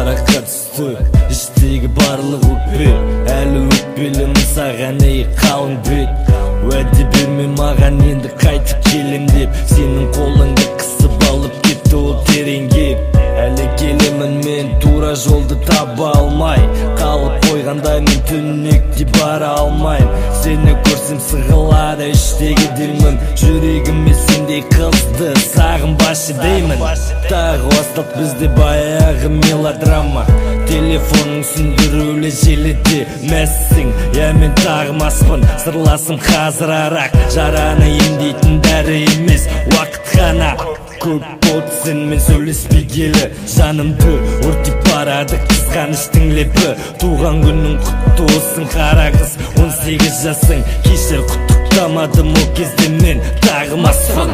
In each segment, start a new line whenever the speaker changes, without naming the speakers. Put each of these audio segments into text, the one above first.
бараққа түсті іштегі барлық өкпе әлі өкпелімін саған ей қалың бет уәде берме маған енді қайтып келем деп сенің қолыңды қысып алып кетті ол тереңге әлі келемін мен тура жолды таба алмай қалып қойғандаймын түнекте бара алмайым сені көрсем сығылады іштегі демім жүрегіме сендей қызды сағынбашы деймін тағы басталды бізде баяғы мелодрама телефонның сүндірулі желіде мәссің я мен тағы маспын сырласым қазір арақ жараны емдейтін дәрі емес уақыт қана көп болды сенімен сөйлеспегелі жанымды өртеп барады қызғаныштың лебі туған күнің құтты болсын қара қыз 18 жасың кешір құттықтамадым ол кезде мен тағы маспын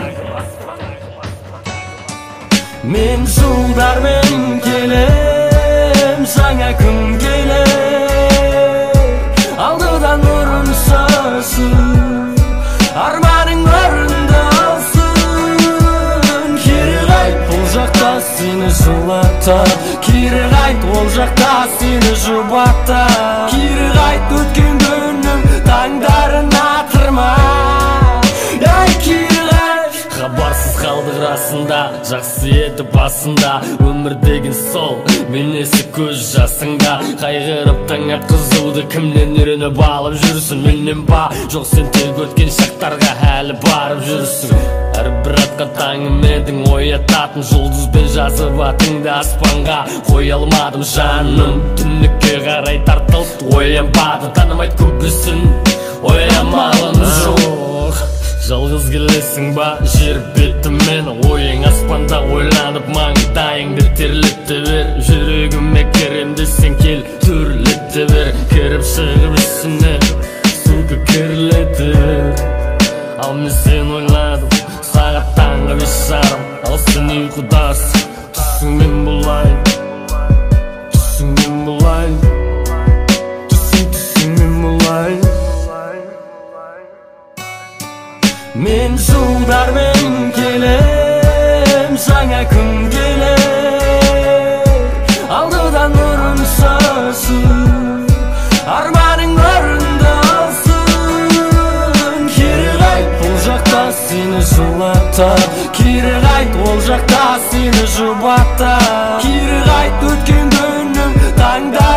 мен жылдармен келем жаңа күн келер алдыдан нұрын шашып арманың орындалсын кері қайт ол жақта сені жылатып кері қайт ол жақта сені жұбатып кері қайт өткен күннің таңдарын атырма ай кері қайт хабарсыз қалдық расында жақсы еді басында өмір деген сол бейнесі көз жасыңда қайғырып таң атқызуды кімнен үйреніп алып жүрсің менен ба жоқ сен тек өткен шақтарға әлі барып жүрсің әрбір атқан таңым едің оятатын жұлдызбен жазып атыңды аспанға қоя алмадым жаным түнекке қарай тартылды оянбады танымайды көбісін оямалым жоқ жалғыз келесің ба жер бетімен ойың аспанда ойланып маңдайыңды терлете бер жүрегіме керем десең кел төрлете бер кіріп шығып ішіне сука керлете бер ал мен сен ойладым сағат таңғы 5:30 ал сен ұйқыдасың түсіңмен болайын түсіңмен болайын түсіңмен болайын мен жылдармен келем жаңа күн келер алдыдан нұрын шашып арманың орындалсын кері қайт ол жақта сені жылатып кері қайт ол жақта сені жұбатып кері қайт өткен күннің таңда